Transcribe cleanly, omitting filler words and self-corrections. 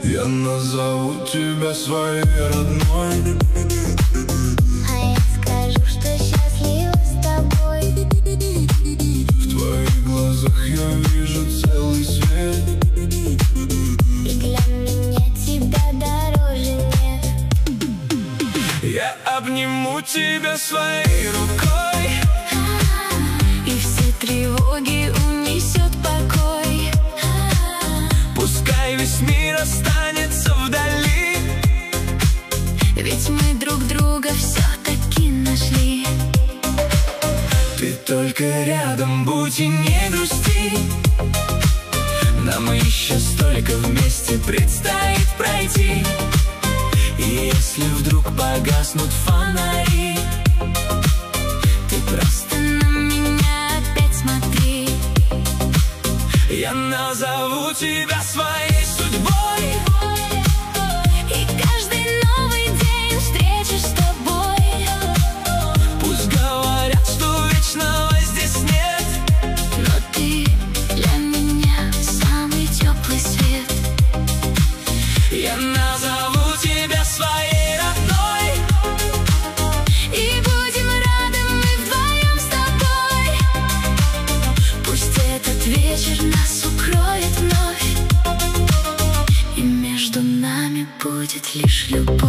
Я назову тебя своей родной. А я скажу, что счастлива с тобой. В твоих глазах я вижу целый свет. И для меня тебя дороже нет. Я обниму тебя своей рукой, и все тревоги унесет покой. пускай весь мир останется вдали, Ведь мы друг друга все-таки нашли. ты только рядом будь и не грусти. Нам еще столько вместе предстоит пройти. И если вдруг погаснут фонари, Ты просто на меня опять смотри. я назову тебя своей судьбой. И каждый новый день встречи с тобой. Пусть говорят, что вечного здесь нет, Но ты для меня самый теплый свет. я назову тебя своей родной. И будем рады мы вдвоем с тобой. Пусть этот вечер нас укроет вновь, и между нами будет лишь любовь.